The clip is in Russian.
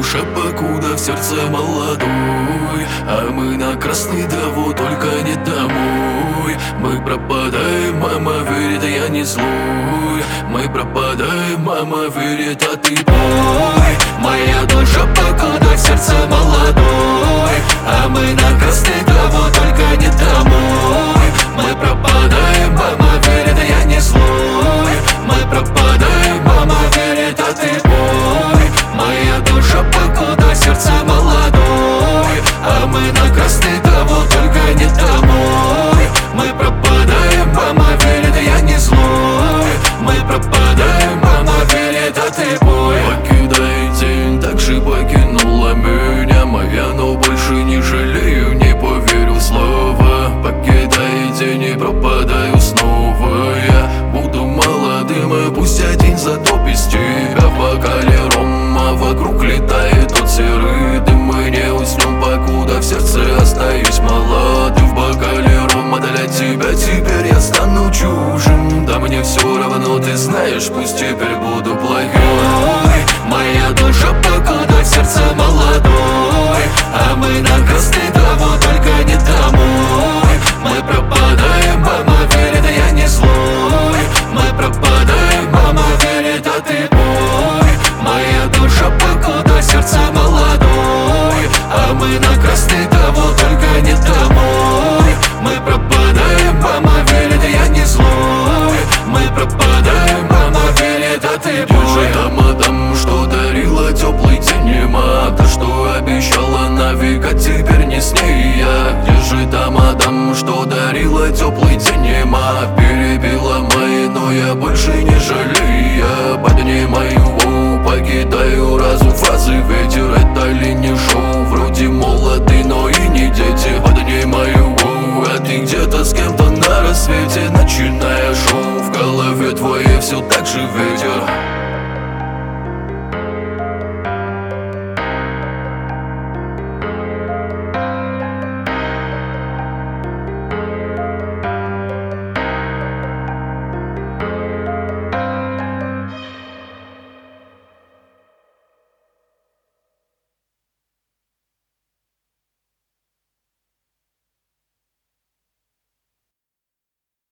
душа покуда в сердце молодой, а мы на красный, да вот только не домой. Мы пропадаем, мама верит, я не злой. Мы пропадаем, мама верит, а ты пой. Моя душа покуда в сердце молодой, а мы на красный, да вот только не домой. Мы пропадаем, мама верит, я не злой. Мы пропадаем, мама верит, а ты пой. Моя душа покуда в сердце молодой, а мы на красный, да вот только не домой. Мы пропадаем, мама верит, я не злой. Мы пропадаем, мама верит, а ты пой. Покидай день, так же покинула меня моя, но больше не жалею, не поверю в слова. Покидай день и пропадаю снова. Я буду молодым, и пусть один затопит тебя в бокале рома. Вокруг летает тот серый дым, мы не уснем, покуда в сердце остаюсь молодым. В бокале рома для тебя теперь я стану чужим. Да мне все равно, ты знаешь, пусть теперь буду плохой. Моя душа покуда в сердце молодой, а мы на красный, да вот только не домой. Мы пропадаем, мама верит, я не злой. Мы пропадаем, мама верит, а ты пой. Моя душа покуда в сердце молодой, а мы на красный, да вот только не домой. Мы пропадаем, мама верит, я не злой. Мы пропадаем, мама верит, а ты пой. Держи там, что дарила теплый день нема, та, что обещала на века, теперь не с ней я. Держи там, что дарила теплый день нема, перебила мои, но я больше не жалею. Я поднимаю, покидаю разум, фразы ветер, это ли не шоу? Вроде молоды, но и не дети. Поднимаю, а ты где-то с кем-то на рассвете, начиная шоу. В голове твоей все так же ветер.